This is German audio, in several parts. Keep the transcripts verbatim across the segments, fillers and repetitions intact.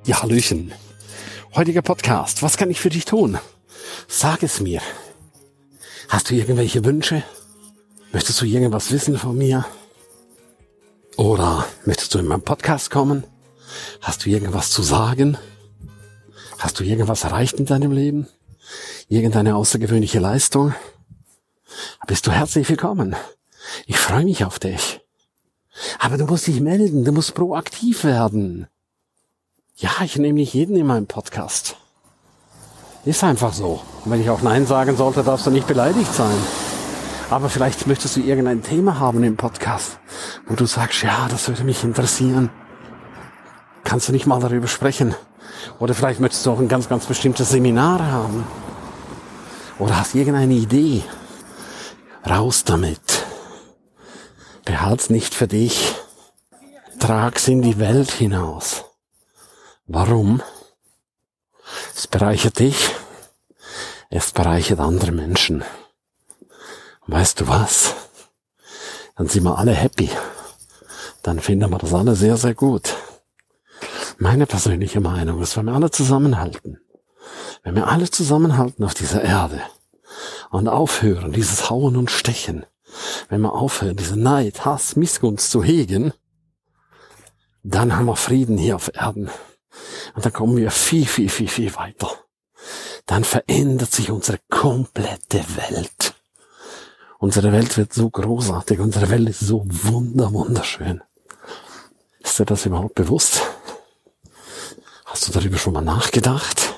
Ja, Hallöchen. Heutiger Podcast. Was kann ich für dich tun? Sag es mir. Hast du irgendwelche Wünsche? Möchtest du irgendwas wissen von mir? Oder möchtest du in meinen Podcast kommen? Hast du irgendwas zu sagen? Hast du irgendwas erreicht in deinem Leben? Irgendeine außergewöhnliche Leistung? Bist du herzlich willkommen. Ich freue mich auf dich. Aber du musst dich melden, du musst proaktiv werden. Ja, ich nehme nicht jeden in meinen Podcast. Ist einfach so. Und wenn ich auch Nein sagen sollte, darfst du nicht beleidigt sein. Aber vielleicht möchtest du irgendein Thema haben im Podcast, wo du sagst, ja, das würde mich interessieren. Kannst du nicht mal darüber sprechen? Oder vielleicht möchtest du auch ein ganz, ganz bestimmtes Seminar haben. Oder hast irgendeine Idee. Raus damit. Behalt's nicht für dich. Trag's in die Welt hinaus. Warum? Es bereichert dich, es bereichert andere Menschen. Und weißt du was? Dann sind wir alle happy. Dann finden wir das alle sehr, sehr gut. Meine persönliche Meinung ist, wenn wir alle zusammenhalten, wenn wir alle zusammenhalten auf dieser Erde und aufhören, dieses Hauen und Stechen, wenn wir aufhören, diese Neid, Hass, Missgunst zu hegen, dann haben wir Frieden hier auf Erden. Und dann kommen wir viel, viel, viel, viel weiter. Dann verändert sich unsere komplette Welt. Unsere Welt wird so großartig. Unsere Welt ist so wunder, wunderschön. Ist dir das überhaupt bewusst? Hast du darüber schon mal nachgedacht?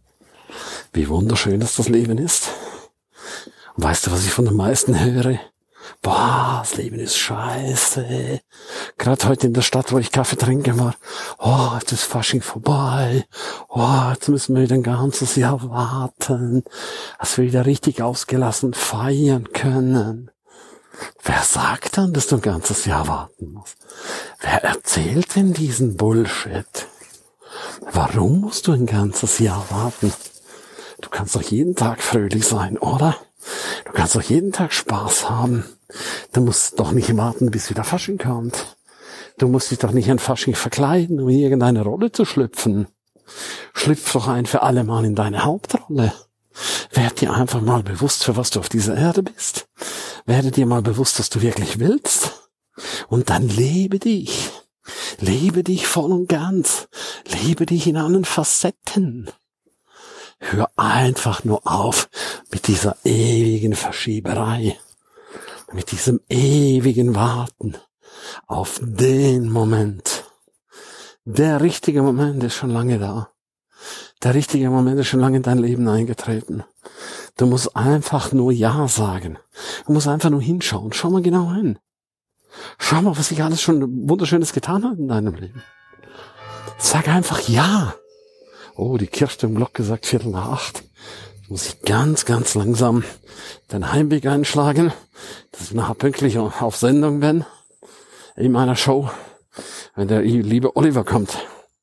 Wie wunderschön das, das Leben ist? Und weißt du, was ich von den meisten höre? Boah, das Leben ist scheiße. Gerade heute in der Stadt, wo ich Kaffee trinke, war, oh, jetzt ist Fasching vorbei. Oh, jetzt müssen wir wieder ein ganzes Jahr warten, dass wir wieder richtig ausgelassen feiern können. Wer sagt dann, dass du ein ganzes Jahr warten musst? Wer erzählt denn diesen Bullshit? Warum musst du ein ganzes Jahr warten? Du kannst doch jeden Tag fröhlich sein, oder? Du kannst doch jeden Tag Spaß haben. Du musst doch nicht warten, bis wieder Fasching kommt. Du musst dich doch nicht an Fasching verkleiden, um in irgendeine Rolle zu schlüpfen. Schlüpf doch ein für alle Mal in deine Hauptrolle. Werd dir einfach mal bewusst, für was du auf dieser Erde bist. Werde dir mal bewusst, was du wirklich willst. Und dann lebe dich. Lebe dich voll und ganz. Lebe dich in allen Facetten. Hör einfach nur auf mit dieser ewigen Verschieberei, mit diesem ewigen Warten auf den Moment. Der richtige Moment ist schon lange da. Der richtige Moment ist schon lange in dein Leben eingetreten. Du musst einfach nur Ja sagen. Du musst einfach nur hinschauen. Schau mal genau hin. Schau mal, was sich alles schon Wunderschönes getan hat in deinem Leben. Sag einfach Ja. Oh, die Kirchturmglocke sagt Viertel nach acht. Jetzt muss ich ganz, ganz langsam den Heimweg einschlagen, dass ich nachher pünktlich auf Sendung bin in meiner Show, wenn der liebe Oliver kommt.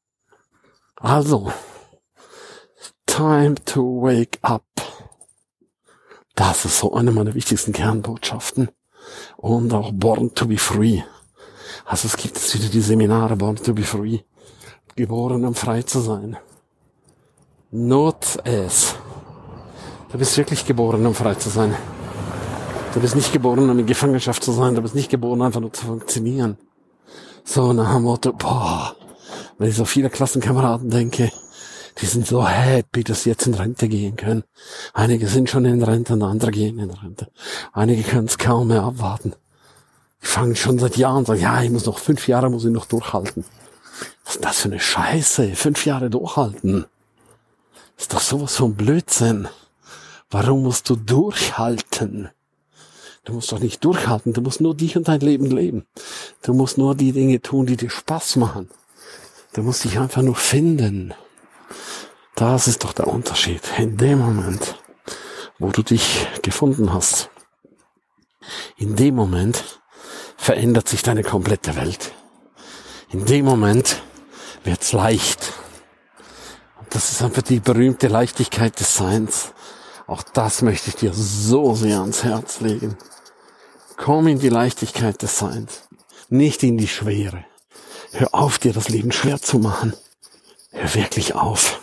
Also, time to wake up. Das ist so eine meiner wichtigsten Kernbotschaften. Und auch Born to be free. Also es gibt jetzt wieder die Seminare Born to be free. Geboren, um frei zu sein. Not es. Du bist wirklich geboren, um frei zu sein. Du bist nicht geboren, um in Gefangenschaft zu sein. Du bist nicht geboren, einfach nur zu funktionieren. So nach dem Motto, boah, wenn ich so viele Klassenkameraden denke, die sind so happy, dass sie jetzt in Rente gehen können. Einige sind schon in Rente und andere gehen in Rente. Einige können es kaum mehr abwarten. Die fangen schon seit Jahren an, sagen, ja, ich muss noch fünf Jahre, muss ich noch durchhalten. Was ist das für eine Scheiße? Fünf Jahre durchhalten. Ist doch sowas von Blödsinn. Warum musst du durchhalten? Du musst doch nicht durchhalten, du musst nur dich und dein Leben leben. Du musst nur die Dinge tun, die dir Spaß machen. Du musst dich einfach nur finden. Das ist doch der Unterschied. In dem Moment, wo du dich gefunden hast, in dem Moment verändert sich deine komplette Welt. In dem Moment wird's leicht. Das ist einfach die berühmte Leichtigkeit des Seins. Auch das möchte ich dir so sehr ans Herz legen. Komm in die Leichtigkeit des Seins, nicht in die Schwere. Hör auf, dir das Leben schwer zu machen. Hör wirklich auf.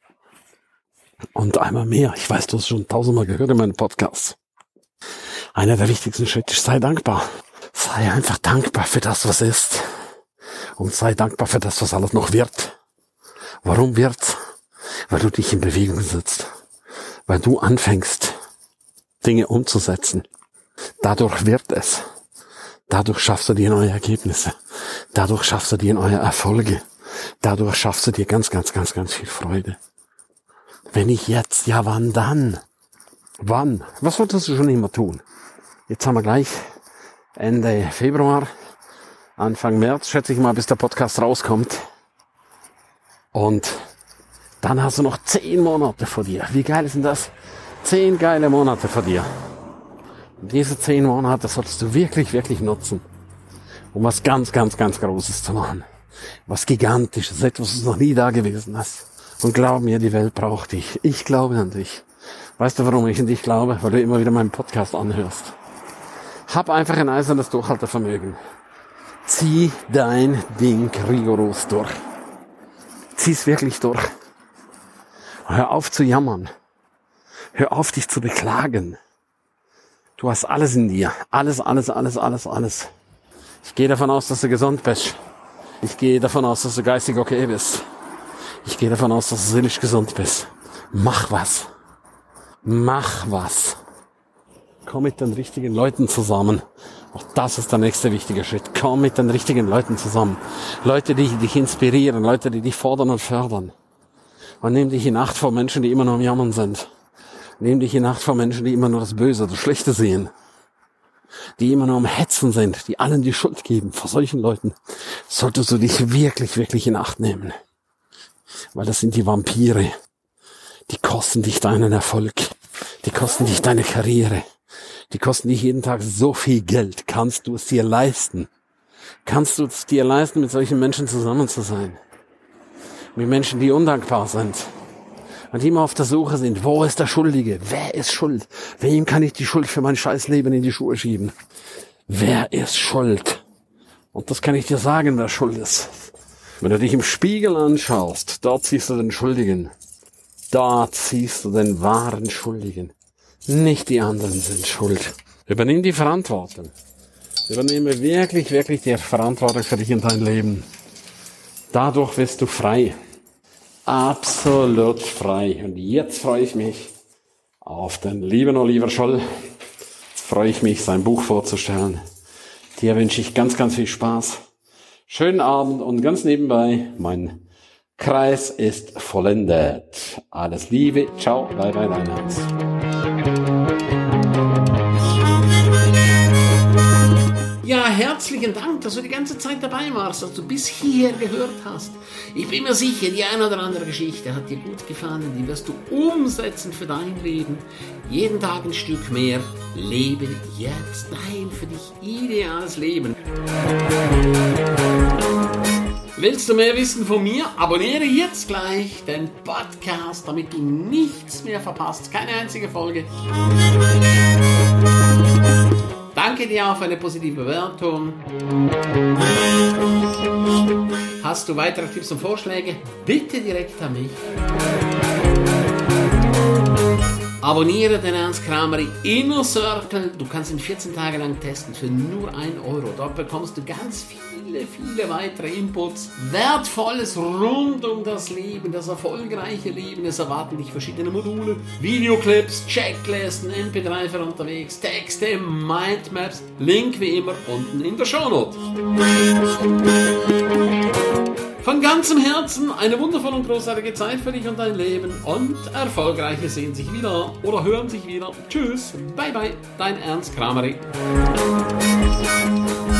Und einmal mehr, ich weiß, du hast schon tausendmal gehört in meinem Podcast. Einer der wichtigsten Schritte ist, sei dankbar. Sei einfach dankbar für das, was ist. Und sei dankbar für das, was alles noch wird. Warum wird's? Weil du dich in Bewegung setzt. Weil du anfängst, Dinge umzusetzen. Dadurch wird es. Dadurch schaffst du dir neue Ergebnisse. Dadurch schaffst du dir neue Erfolge. Dadurch schaffst du dir ganz, ganz, ganz, ganz viel Freude. Wenn nicht jetzt, ja wann dann? Wann? Was wolltest du schon immer tun? Jetzt haben wir gleich Ende Februar, Anfang März, schätze ich mal, bis der Podcast rauskommt. Und dann hast du noch zehn Monate vor dir. Wie geil ist denn das? Zehn geile Monate vor dir. Und diese zehn Monate solltest du wirklich, wirklich nutzen, um was ganz, ganz, ganz Großes zu machen. Was Gigantisches, etwas, was noch nie da gewesen ist. Und glaub mir, die Welt braucht dich. Ich glaube an dich. Weißt du, warum ich an dich glaube? Weil du immer wieder meinen Podcast anhörst. Hab einfach ein eisernes Durchhaltevermögen. Zieh dein Ding rigoros durch. Zieh's wirklich durch. Hör auf zu jammern. Hör auf, dich zu beklagen. Du hast alles in dir. Alles, alles, alles, alles, alles. Ich gehe davon aus, dass du gesund bist. Ich gehe davon aus, dass du geistig okay bist. Ich gehe davon aus, dass du seelisch gesund bist. Mach was. Mach was. Komm mit den richtigen Leuten zusammen. Auch das ist der nächste wichtige Schritt. Komm mit den richtigen Leuten zusammen. Leute, die dich inspirieren. Leute, die dich fordern und fördern. Und nimm dich in Acht vor Menschen, die immer nur am Jammern sind. Nimm dich in Acht vor Menschen, die immer nur das Böse, das Schlechte sehen. Die immer nur am Hetzen sind. Die allen die Schuld geben. Vor solchen Leuten solltest du dich wirklich, wirklich in Acht nehmen. Weil das sind die Vampire. Die kosten dich deinen Erfolg. Die kosten dich deine Karriere. Die kosten dich jeden Tag so viel Geld. Kannst du es dir leisten? Kannst du es dir leisten, mit solchen Menschen zusammen zu sein? Mit Menschen, die undankbar sind. Und die immer auf der Suche sind. Wo ist der Schuldige? Wer ist schuld? Wem kann ich die Schuld für mein Scheißleben in die Schuhe schieben? Wer ist schuld? Und das kann ich dir sagen, wer schuld ist. Wenn du dich im Spiegel anschaust, dort siehst du den Schuldigen. Dort siehst du den wahren Schuldigen. Nicht die anderen sind schuld. Übernimm die Verantwortung. Übernehme wirklich, wirklich die Verantwortung für dich in dein Leben. Dadurch wirst du frei. Absolut frei. Und jetzt freue ich mich auf den lieben Oliver Scholl. Jetzt freue ich mich, sein Buch vorzustellen. Dir wünsche ich ganz, ganz viel Spaß. Schönen Abend und ganz nebenbei, mein Kreis ist vollendet. Alles Liebe, ciao, bye bye, dein Hans. Ja, herzlichen Dank, dass du die ganze Zeit dabei warst, dass du bis hierher gehört hast. Ich bin mir sicher, die eine oder andere Geschichte hat dir gut gefallen, die wirst du umsetzen für dein Leben. Jeden Tag ein Stück mehr. Lebe jetzt dein für dich ideales Leben. Willst du mehr wissen von mir? Abonniere jetzt gleich den Podcast, damit du nichts mehr verpasst. Keine einzige Folge. Danke dir auch für eine positive Bewertung. Hast du weitere Tipps und Vorschläge? Bitte direkt an mich. Abonniere den Ernst Krameri Inner Circle. Du kannst ihn vierzehn Tage lang testen für nur ein Euro. Dort bekommst du ganz viele, viele weitere Inputs. Wertvolles rund um das Leben, das erfolgreiche Leben. Es erwarten dich verschiedene Module, Videoclips, Checklisten, M P drei für unterwegs, Texte, Mindmaps. Link wie immer unten in der Shownote. Von ganzem Herzen eine wundervolle und großartige Zeit für dich und dein Leben und Erfolgreiche sehen sich wieder oder hören sich wieder. Tschüss, bye bye, dein Ernst Krameri.